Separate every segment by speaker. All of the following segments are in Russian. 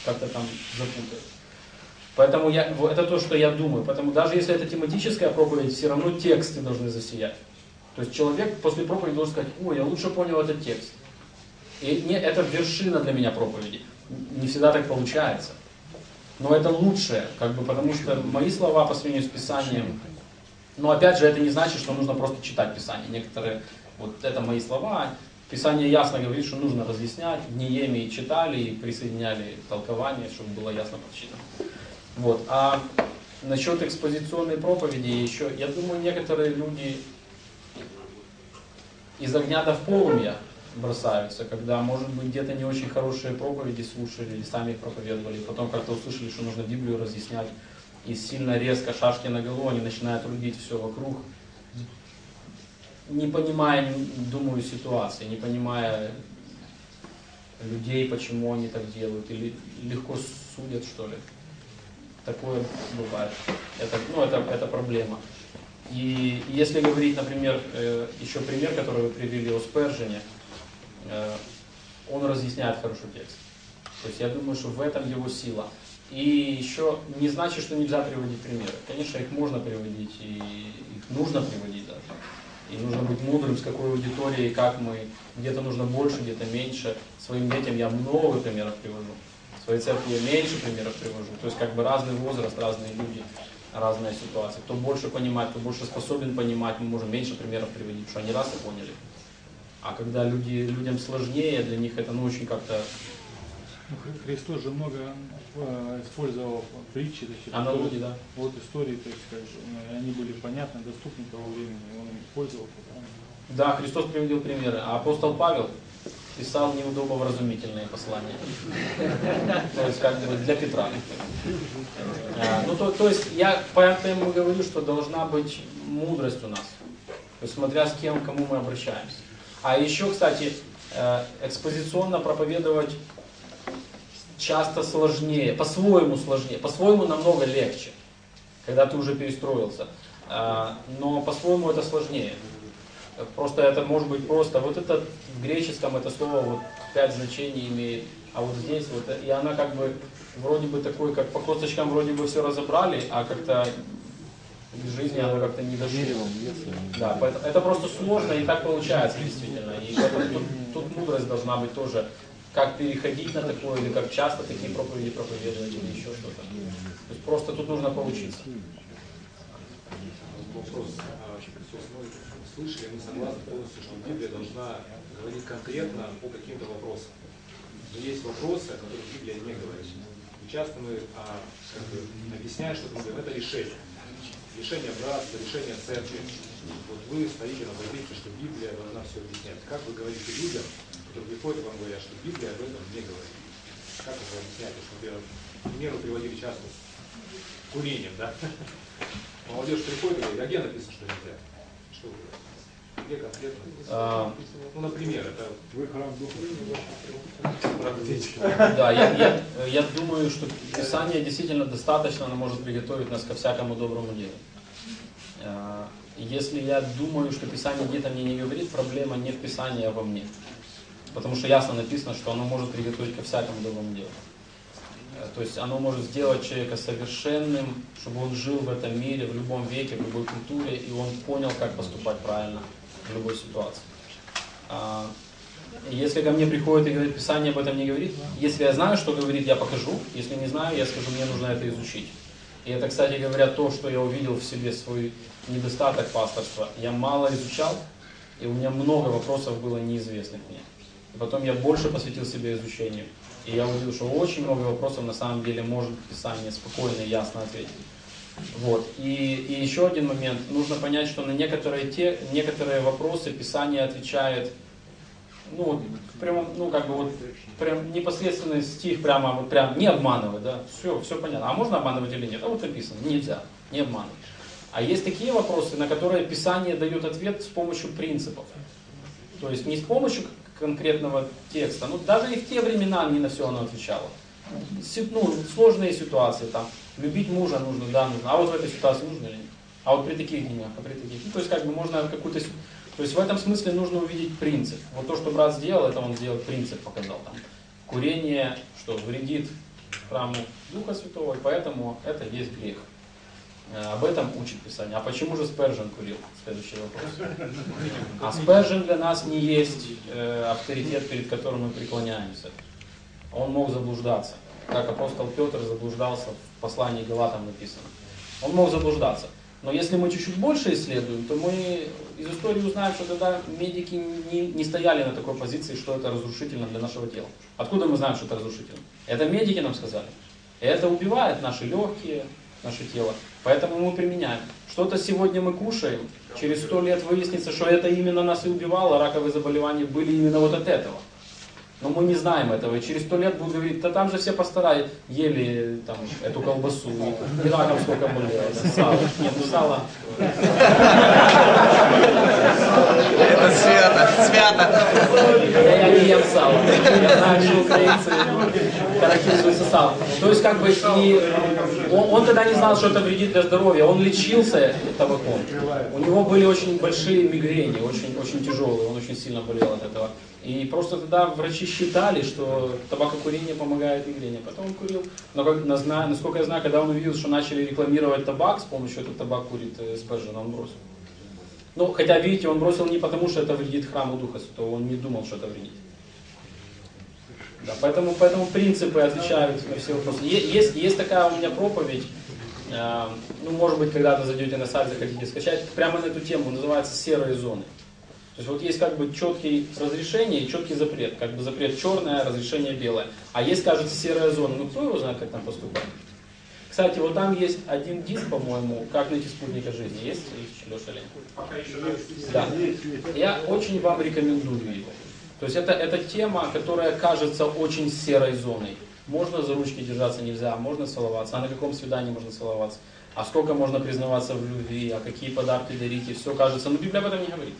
Speaker 1: как-то там запутают. Поэтому это то, что я думаю. Поэтому даже если это тематическая проповедь, все равно тексты должны засиять. То есть человек после проповеди должен сказать: ой, я лучше понял этот текст. И это вершина для меня проповеди. Не всегда так получается. Но это лучшее, потому что мои слова по сравнению с Писанием. Но опять же, это не значит, что нужно просто читать Писание. Некоторые, вот это мои слова. Писание ясно говорит, что нужно разъяснять. В Неемии читали и присоединяли толкование, чтобы было ясно прочитано. Вот. А насчет экспозиционной проповеди еще, я думаю, некоторые люди из огня до в полумья бросаются, когда, может быть, где-то не очень хорошие проповеди слушали, или сами их проповедовали, и потом как-то услышали, что нужно Библию разъяснять, и сильно резко шашки на голову, они начинают рубить все вокруг, не понимая, думаю, ситуации, не понимая людей, почему они так делают, или легко судят, что ли. Такое бывает. Это проблема. И если говорить, например, еще пример, который вы привели о Спержене, он разъясняет хорошо текст. То есть я думаю, что в этом его сила. И еще не значит, что нельзя приводить примеры. Конечно, их можно приводить, и их нужно приводить даже. И нужно быть мудрым, с какой аудиторией, как мы. Где-то нужно больше, где-то меньше. Своим детям я много примеров привожу. В своей церкви я меньше примеров привожу. То есть разный возраст, разные люди, разная ситуация. Кто больше понимает, кто больше способен понимать, мы можем меньше примеров приводить, потому что они раз и поняли. А когда людям сложнее, для них это очень как-то...
Speaker 2: Христос же много использовал притчи,
Speaker 1: аналогии, да.
Speaker 2: Вот истории, то есть они были понятны, доступны того времени, он их пользовался.
Speaker 1: Да, Христос приводил примеры, а апостол Павел писал неудобовразумительные послания. То есть для Петра. То есть я поэтому говорю, что должна быть мудрость у нас. То есть смотря с кем, к кому мы обращаемся. А еще, кстати, экспозиционно проповедовать часто сложнее, по-своему намного легче, когда ты уже перестроился. Но по-своему это сложнее. Просто это может быть просто, вот это в греческом это слово 5 значений имеет, а вот здесь и она вроде бы такой, как по косточкам вроде бы все разобрали, а как-то в жизни оно как-то не дошло. Да, поэтому это просто сложно и так получается действительно. И тут мудрость должна быть тоже, как переходить на такое, или как часто такие проповеди проповедовать, или еще что-то. То есть просто тут нужно поучиться.
Speaker 3: Вопрос. Слышали, мы согласны полностью, что Библия должна говорить конкретно по каким-то вопросам. Но есть вопросы, о которых Библия не говорит. И часто мы объясняем, что это решение. Решение братства, решение церкви. Вот вы стоите на позиции, что Библия должна все объяснять. Как вы говорите людям, которые приходят и вам говорят, что Библия об этом не говорит? Как вы объясняете? Что, например, к примеру приводили часто с курением, да? Молодежь приходит и говорит, а где написано, что нельзя? Что вы говорите? Где конкретно? Например, это вы храм духа.
Speaker 1: Да, я думаю, что Писание действительно достаточно, оно может приготовить нас ко всякому доброму делу. Если я думаю, что Писание где-то мне не говорит, проблема не в Писании, а во мне. Потому что ясно написано, что оно может приготовить ко всякому доброму делу. То есть оно может сделать человека совершенным, чтобы он жил в этом мире, в любом веке, в любой культуре, и он понял, как поступать правильно в любой ситуации. Если ко мне приходит и говорит, Писание об этом не говорит, если я знаю, что говорит, я покажу, если не знаю, я скажу, мне нужно это изучить. И это, кстати говоря, то, что я увидел в себе свой недостаток пасторства. Я мало изучал, и у меня много вопросов было неизвестных мне. И потом я больше посвятил себе изучению. И я увидел, что очень много вопросов на самом деле может Писание спокойно и ясно ответить. Вот. И еще один момент. Нужно понять, что на некоторые вопросы Писание отвечает, прям непосредственный стих, прям не обманывать, да, все понятно. А можно обманывать или нет? А вот написано, нельзя, не обманывать. А есть такие вопросы, на которые Писание дает ответ с помощью принципов. То есть не с помощью конкретного текста, даже и в те времена не на все оно отвечало. Сложные ситуации, любить мужа нужно, а вот в этой ситуации нужно или нет? А вот при таких деньгах, а при таких. То есть можно какую-то... То есть в этом смысле нужно увидеть принцип. Вот то, что брат сделал, это он сделал принцип, показал. Курение, что вредит храму Духа Святого, и поэтому это есть грех. Об этом учит Писание. А почему же Спержен курил? Следующий вопрос. А Спержен для нас не есть авторитет, перед которым мы преклоняемся. Он мог заблуждаться. Как апостол Петр заблуждался в послании Галатам написано. Он мог заблуждаться. Но если мы чуть-чуть больше исследуем, то мы из истории узнаем, что тогда медики не стояли на такой позиции, что это разрушительно для нашего тела. Откуда мы знаем, что это разрушительно? Это медики нам сказали. И это убивает наши легкие, наше тело. Поэтому мы применяем. Что-то сегодня мы кушаем, через 100 лет выяснится, что это именно нас и убивало, раковые заболевания были именно вот от этого. Но мы не знаем этого, и через 100 лет будут говорить, да там же все пастора ели там, эту колбасу, и раком сколько болело, сало. Нет, ну сало.
Speaker 4: Это свято.
Speaker 1: Я не ем сало. Я знаю, что украинцы характеризуются салом. То есть как бы и он тогда не знал, что это вредит для здоровья. Он лечился табаком. У него были очень большие мигрени, очень тяжелые, он очень сильно болел от этого. И просто тогда врачи считали, что табакокурение помогает мигрени. Потом он курил. Но насколько я знаю, когда он увидел, что начали рекламировать табак, с помощью этого табак курит Спержен, он бросил. Ну, хотя, видите, он бросил не потому, что это вредит храму Духа Святого, он не думал, что это вредит. Да, поэтому принципы отвечают на все вопросы. Есть такая у меня проповедь, ну, может быть, когда-то зайдете на сайт, захотите скачать, прямо на эту тему, называется «Серые зоны». То есть вот есть как бы четкий разрешение и четкий запрет. Как бы запрет черное, разрешение белое. А есть, кажется, серая зона. Ну, кто его знает, как там поступать? Кстати, вот там есть один диск, по-моему, «Как найти спутника жизни». Есть, Леша, или нет? Да. Я очень вам рекомендую его. То есть это тема, которая кажется очень серой зоной. Можно за ручки держаться, нельзя, можно целоваться. А на каком свидании можно целоваться? А сколько можно признаваться в любви, а какие подарки дарить, и все кажется. Но Библия об этом не говорит.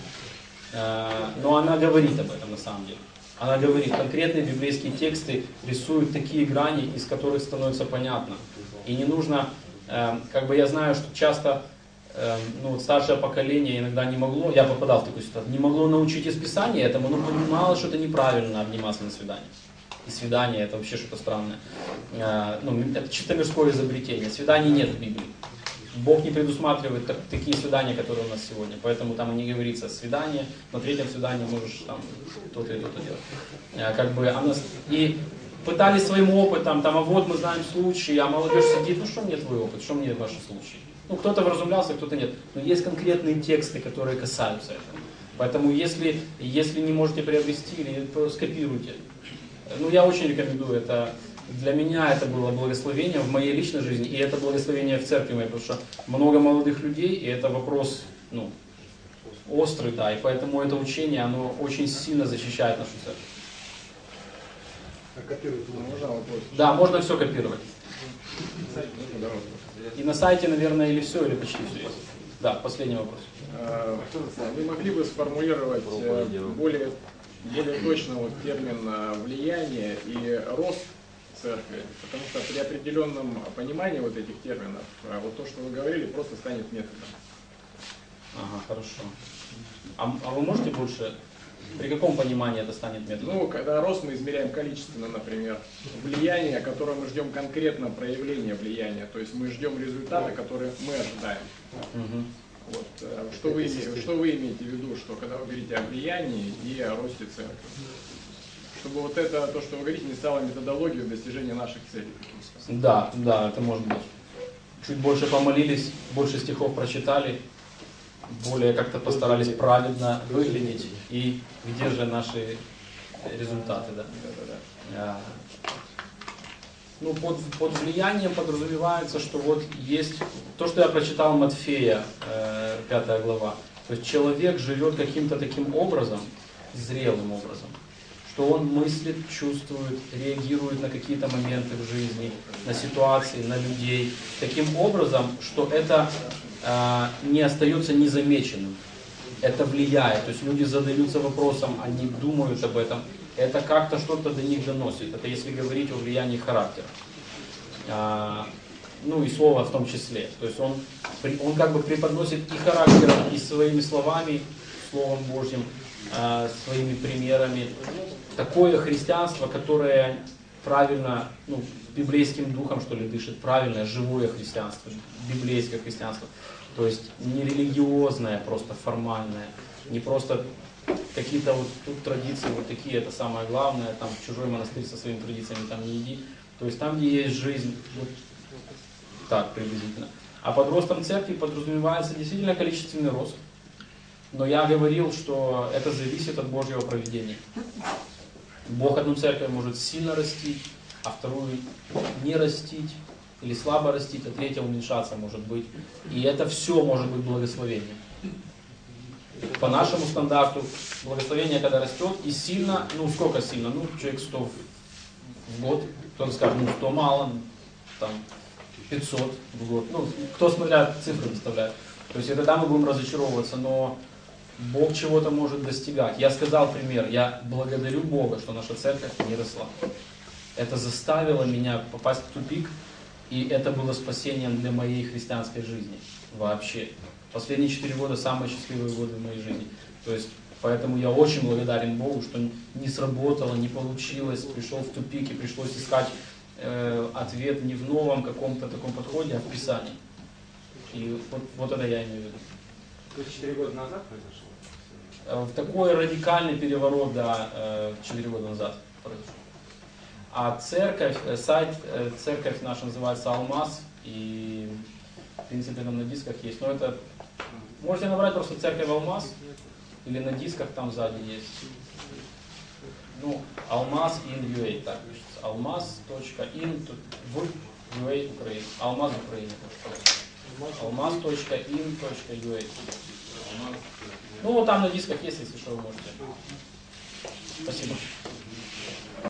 Speaker 1: Но она говорит об этом на самом деле. Она говорит, конкретные библейские тексты рисуют такие грани, из которых становится понятно. И не нужно, как бы я знаю, что часто ну, старшее поколение иногда не могло, я попадал в такую ситуацию, не могло научить из Писания этому, но понимало, что это неправильно обниматься на свидании. И свидание это вообще что-то странное. Ну, это чисто мирское изобретение. Свиданий нет в Библии. Бог не предусматривает такие свидания, которые у нас сегодня. Поэтому там и не говорится свидание, на третьем свидании можешь там то-то и то-то делать. Как бы, и пытались своим опытом, там, а вот мы знаем случаи, а молодежь сидит, ну что мне твой опыт, что мне ваши случаи? Ну кто-то вразумлялся, кто-то нет. Но есть конкретные тексты, которые касаются этого. Поэтому если не можете приобрести, или скопируйте. Ну я очень рекомендую это. Для меня это было благословение в моей личной жизни, и это благословение в церкви моей, потому что много молодых людей, и это вопрос, ну, острый, да, и поэтому это учение, оно очень сильно защищает нашу церковь.
Speaker 5: А копировать можно вопрос?
Speaker 1: Да, можно все копировать. И на сайте, наверное, или все, или почти все есть. Да, последний вопрос.
Speaker 6: Вы могли бы сформулировать более точно вот термин влияние и рост церкви, потому что при определенном понимании вот этих терминов, вот то, что вы говорили, просто станет методом.
Speaker 1: Ага, хорошо. А вы можете больше, при каком понимании это станет методом?
Speaker 6: Ну, когда рост мы измеряем количественно, например, влияние, которое мы ждем конкретно проявления влияния, то есть мы ждем результата, который мы ожидаем.
Speaker 1: Угу.
Speaker 6: Вот. Что вы имеете в виду, что когда вы говорите о влиянии и о росте церкви? Чтобы вот это, то, что вы говорите, не стало методологией достижения наших целей.
Speaker 1: Да, это может быть. Чуть больше помолились, больше стихов прочитали, более как-то постарались праведно выглядеть. И где же наши результаты, да? Ну, под влиянием подразумевается, что вот есть то, что я прочитал Матфея, 5 глава. То есть человек живет каким-то таким образом, зрелым образом, что он мыслит, чувствует, реагирует на какие-то моменты в жизни, на ситуации, на людей, таким образом, что это не остается незамеченным. Это влияет. То есть люди задаются вопросом, они думают об этом. Это как-то что-то до них доносит. Это если говорить о влиянии характера. Ну и слова в том числе. То есть он как бы преподносит и характер, и своими словами, Словом Божьим, своими примерами. Такое христианство, которое правильно, ну, библейским духом, что ли, дышит, правильное, живое христианство, библейское христианство. То есть не религиозное, просто формальное, не просто какие-то вот тут традиции вот такие, это самое главное, там в чужой монастырь со своими традициями там не иди. То есть там, где есть жизнь, вот так приблизительно. А под ростом церкви подразумевается действительно количественный рост. Но я говорил, что это зависит от Божьего провидения. Бог одну церковь может сильно растить, а вторую не растить, или слабо растить, а третья уменьшаться может быть. И это все может быть благословением. По нашему стандарту благословение, когда растет, и сильно, ну сколько сильно? Ну, человек 100 в год, кто-то скажет, ну 100 мало, там 500 в год. Ну, кто смотря цифры выставляет. То есть и тогда мы будем разочаровываться, но Бог чего-то может достигать. Я сказал пример, я благодарю Бога, что наша церковь не росла. Это заставило меня попасть в тупик, и это было спасением для моей христианской жизни вообще. Последние 4 года самые счастливые годы в моей жизни. То есть, поэтому я очень благодарен Богу, что не сработало, не получилось, пришел в тупик и пришлось искать ответ не в новом каком-то таком подходе, а в Писании. И вот это я имею в виду.
Speaker 7: То есть 4 года назад произошло?
Speaker 1: В такой радикальный переворот, да, 4 года назад произошел. А церковь, сайт церковь наша называется Алмаз, и в принципе там на дисках есть. Но это можете набрать просто церковь Алмаз, или на дисках там сзади есть. Ну, Алмаз in UA, так пишется. Алмаз.in в UA Украина. Алмаз в Украине. Алмаз.in.ua. Ну вот там на дисках есть, если что, вы можете. Спасибо.